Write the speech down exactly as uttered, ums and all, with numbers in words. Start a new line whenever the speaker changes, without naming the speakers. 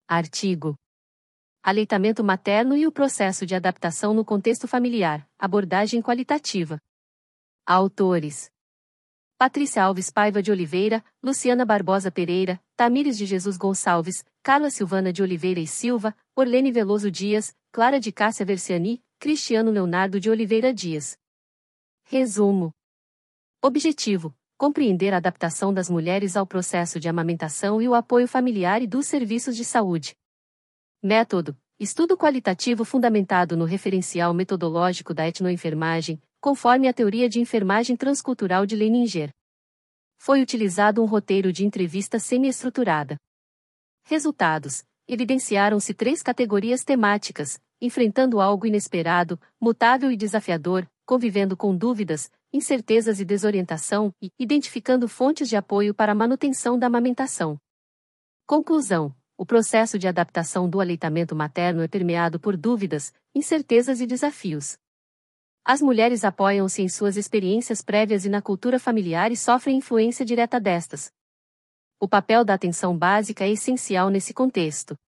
Artigo. Aleitamento materno e o processo de adaptação no contexto familiar, abordagem qualitativa. Autores: Patrícia Alves Paiva de Oliveira, Luciana Barbosa Pereira, Tamires de Jesus Gonçalves, Carla Silvana de Oliveira e Silva, Orlene Veloso Dias, Clara de Cássia Versiani, Cristiano Leonardo de Oliveira Dias. Resumo. Objetivo: compreender a adaptação das mulheres ao processo de amamentação e o apoio familiar e dos serviços de saúde. Método: estudo qualitativo fundamentado no referencial metodológico da etnoenfermagem, conforme a teoria de enfermagem transcultural de Leininger. Foi utilizado um roteiro de entrevista semi-estruturada. Resultados: evidenciaram-se três categorias temáticas: enfrentando algo inesperado, mutável e desafiador, convivendo com dúvidas, incertezas e desorientação, e identificando fontes de apoio para a manutenção da amamentação. Conclusão: o processo de adaptação do aleitamento materno é permeado por dúvidas, incertezas e desafios. As mulheres apoiam-se em suas experiências prévias e na cultura familiar e sofrem influência direta destas. O papel da atenção básica é essencial nesse contexto.